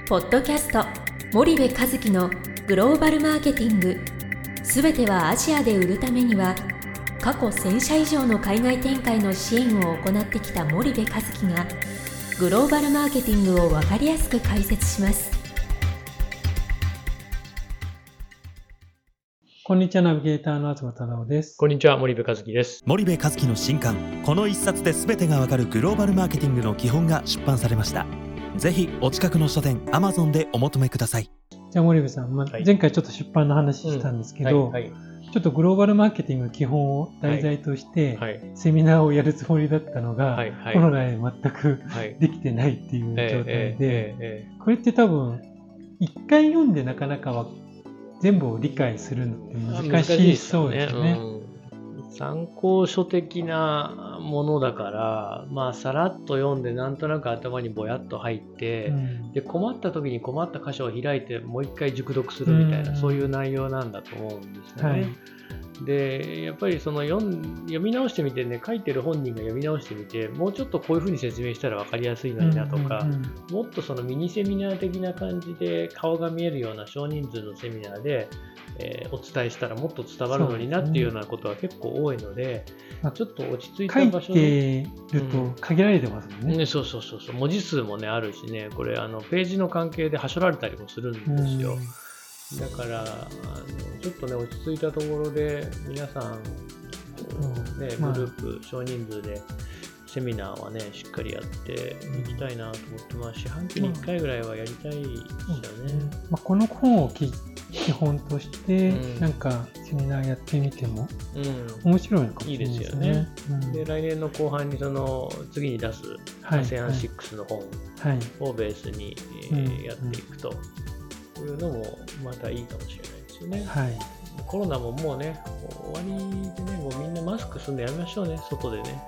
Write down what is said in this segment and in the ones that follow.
ポッドキャスト森部一樹のグローバルマーケティング、すべてはアジアで売るためには、過去1000社以上の海外展開の支援を行ってきた森部一樹がグローバルマーケティングを分かりやすく解説します。 こんにちは、ナビゲーターの東忠夫です。 こんにちは、森部一樹です。 森部一樹の新刊、この一冊で全てがわかるグローバルマーケティングの基本が出版されました。ぜひお近くの書店 Amazon でお求めください。 じゃあ森部さん、前回ちょっと出版の話したんですけど、ちょっとグローバルマーケティングの基本を題材として、セミナーをやるつもりだったのが、コロナで全くできてないっていう状態で、これって多分一回読んでなかなかは全部を理解するのって難しいそうですね。 参考書的なものだから、さらっと読んでなんとなく頭にぼやっと入って、で困った時に困った箇所を開いてもう一回熟読するみたいな、そういう内容なんだと思うんですよね。でやっぱりその読み直してみてね、書いてる本人が読み直してみて、もうちょっとこういうふうに説明したら分かりやすいのになとか、もっとそのミニセミナー的な感じで顔が見えるような少人数のセミナーで、お伝えしたらもっと伝わるのになっていうようなことは結構多いので、ちょっと落ち着いた場所で書いてると限られてますもんね。 そう文字数もねあるしね、これページの関係ではしょられたりもするんですよ。だからちょっとね落ち着いたところで皆さん、グループ少人数でセミナーはねしっかりやっていきたいなと思って、四半期に1回ぐらいはやりたいですよね。 この本を基本として、なんかセミナーやってみても面白いのかもしれないですね。いいですよね。 で来年の後半にその次に出す ASEAN6 の本をベースにやっていくというのもまたいいかもしれないですよね。コロナももうね終わりでね、もうみんなマスクするのやめましょうね、外でね。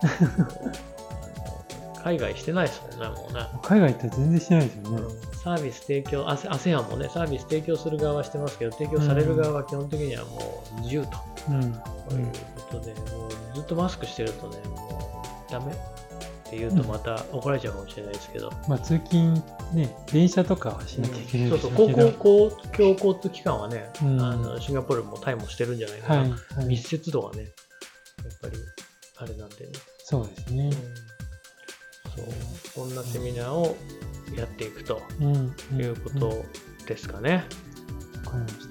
海外してないですもんね、もうね。 海外って全然してないですよね。 サービス提供、ASEAN もね、サービス提供する側はしてますけど、提供される側は基本的にはもう自由と、いうことで、もうずっとマスクしてるとね、もうダメって言うとまた怒られちゃうかもしれないですけど。 通勤ね、電車とかはしなきゃいけないですけど、 公共交通機関はね、シンガポールもタイもしてるんじゃないかな。密接度はね、やっぱりあれなんでね。 そうですね。 そんなセミナーをやっていくということですかね。 わかりました。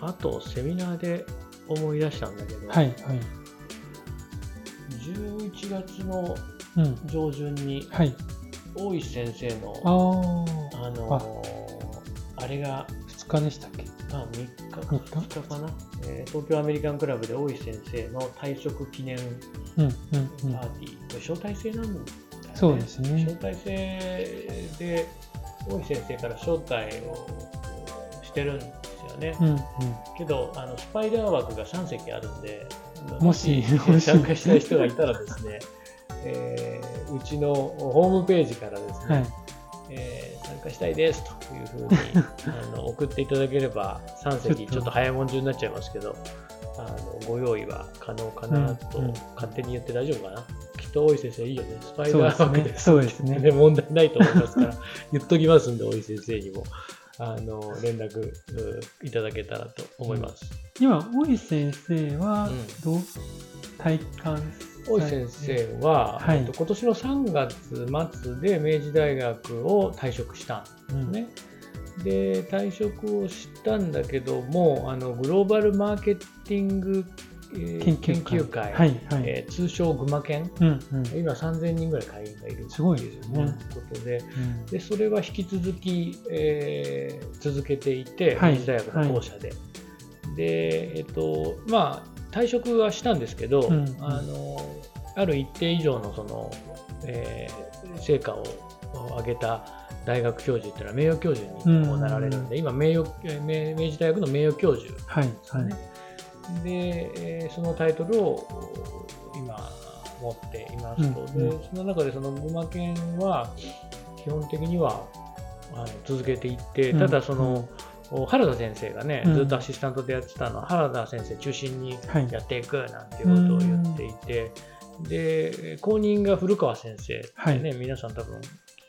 あとセミナーで思い出したんだけど、11月の上旬に大石先生のあれが 2日でしたっけ ？3日かな、東京アメリカンクラブで大石先生の退職記念パーティー、これ招待制なんだよね。 そうですね。 招待制で大石先生から招待をしてるんですよね。けどスパイダー枠が3席あるんで、 もし参加したい人がいたらですね、うちのホームページからですね、参加したいですというふうに送っていただければ3席ちょっと早いもん順になっちゃいますけど、ご用意は可能かなと勝手に言って大丈夫かな。きっと大井先生いいよね、スパイダー枠です。 そうですね。 問題ないと思いますから言っときますんで、大井先生にも連絡いただけたらと思います。 今大井先生はどう体感大井先生は、今年の3月末で明治大学を退職したんですね。で退職をしたんだけども、グローバルマーケティング研究会、通称グマ研、今3000人ぐらい会員がいるということで、それは引き続き、続けていて、明治大学の校舎で、で退職はしたんですけど、ある一定以上のその、成果を上げた大学教授っていうのは名誉教授になられるんで、今明治大学の名誉教授ですね。で、そのタイトルを今持っていますと、でその中でそのグマ研は基本的には続けていって、ただその、原田先生がね、ずっとアシスタントでやってたのは、原田先生中心にやっていくなんていうことを言っていて、で後任が古川先生ってね、皆さん多分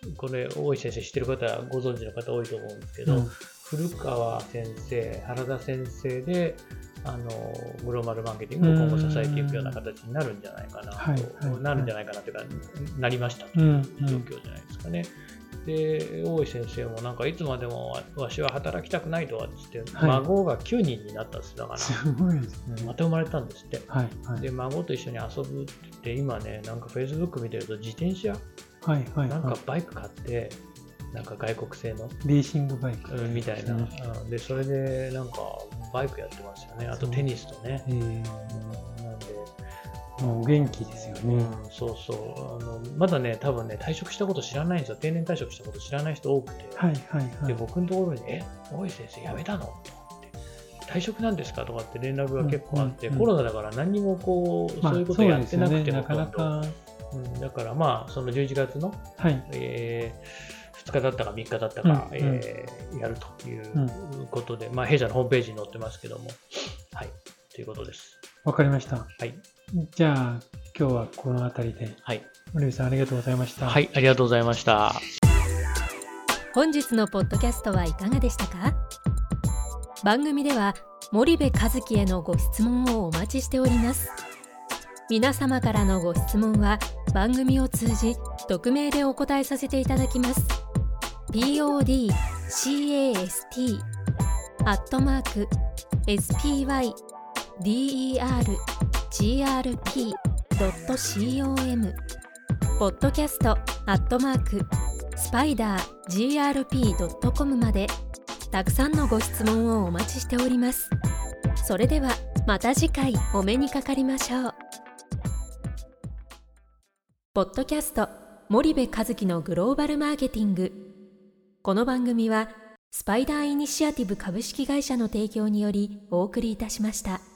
これ大石先生知ってる方はご存知の方多いと思うんですけど、古川先生、原田先生でグローバルマーケティングを今後支えていくような形になるんじゃないかなと、なるんじゃないかなというか、なりましたという状況じゃないですかね。で、大石先生もなんかいつまでもわしは働きたくないとはって言って、孫が9人になったんです。だから、 すごいですね。 また生まれたんですって。で、孫と一緒に遊ぶって言って、今ね、なんか Facebook 見てると自転車、なんかバイク買って、なんか外国製のレーシングバイクみたいな、でそれでなんかバイクやってますよね。あとテニスとね。なんでもう元気ですよね。 そうそう。まだね、多分ね、退職したこと知らないんですよ。定年退職したこと知らない人多くて。で、僕のところに、大石先生辞めたのとかって、退職なんですかとかって連絡が結構あって、コロナだから何にもこう、そういうことやってなくても、だからまあ、その11月の、2日だったか3日だったか、やるということで、弊社のホームページに載ってますけども、はい、ということです。 わかりました。 はい。 じゃあ、今日はこの辺りで。 はい。 森部さん、ありがとうございました。 はい、ありがとうございました。 本日のポッドキャストはいかがでしたか？番組では、森部一樹へのご質問をお待ちしております。皆様からのご質問は、番組を通じ、匿名でお答えさせていただきます。podcast@spydergrp.com podcast@spidergrp.com までたくさんのご質問をお待ちしております。それではまた次回お目にかかりましょう。ポッドキャスト森部一樹のグローバルマーケティング。この番組はスパイダーイニシアティブ株式会社の提供によりお送りいたしました。